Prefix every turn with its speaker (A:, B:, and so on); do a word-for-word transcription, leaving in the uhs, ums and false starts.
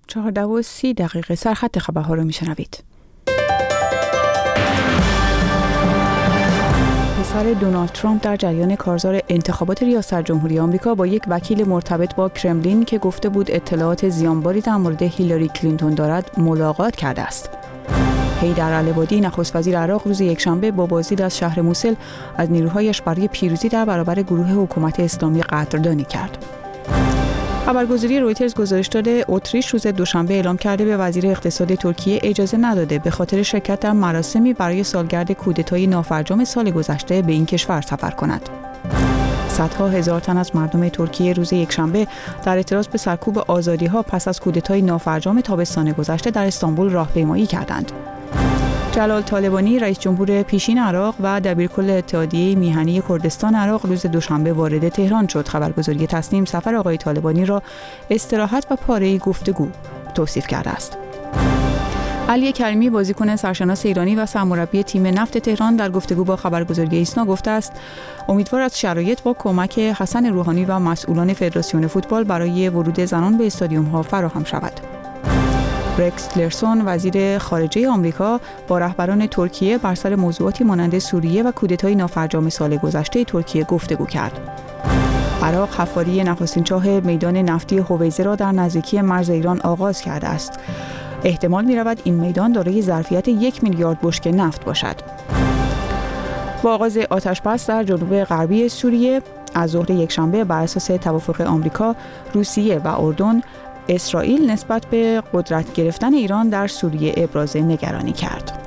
A: چهارده و سی دقیقه سرخط خبرها رو میشنوید. پسر دونالد ترامپ در جریان کارزار انتخابات ریاست جمهوری آمریکا با یک وکیل مرتبط با کرملین که گفته بود اطلاعات زیانباری در مورد هیلاری کلینتون دارد ملاقات کرده است. حیدر العبادی نخست وزیر عراق روز یکشنبه با بازدید از شهر موسل از نیروهایش برای پیروزی در برابر گروه حکومت اسلامی قدردانی کرد. خبرگزاری رویترز گزارش داده اتریش روز دوشنبه اعلام کرده به وزیر اقتصاد ترکیه اجازه نداده به خاطر شرکت در مراسمی برای سالگرد کودتای نافرجام سال گذشته به این کشور سفر کند. صدها هزار تن از مردم ترکیه روز یکشنبه در اعتراض به سرکوب آزادی‌ها پس از کودتای نافرجام تابستان گذشته در استانبول راهپیمایی کردند. جلال طالبانی رئیس جمهور پیشین عراق و دبیرکل اتحادیه میهنی کردستان عراق روز دوشنبه وارد تهران شد. خبرگزاری تسنیم سفر آقای طالبانی را استراحت و پاره‌ای گفتگو توصیف کرده است. علی کریمی بازیکن سرشناس ایرانی و سرمربی تیم نفت تهران در گفتگو با خبرگزاری ایسنا گفته است امیدوار است شرایط با کمک حسن روحانی و مسئولان فدراسیون فوتبال برای ورود زنان به استادیوم‌ها فراهم شود. رکس تیلرسون وزیر خارجه آمریکا با رهبران ترکیه بر سر موضوعاتی مانند سوریه و کودتای نافرجام سال گذشته ترکیه گفتگو کرد. عراق حفاری نخستین چاه میدان نفتی هویزه را در نزدیکی مرز ایران آغاز کرده است. احتمال می‌رود این میدان دارای ظرفیت یک میلیارد بشکه نفت باشد. با آغاز آتش‌بس در جنوب غربی سوریه از ظهر یکشنبه بر اساس توافق آمریکا، روسیه و اردن، اسرائیل نسبت به قدرت گرفتن ایران در سوریه ابراز نگرانی کرد.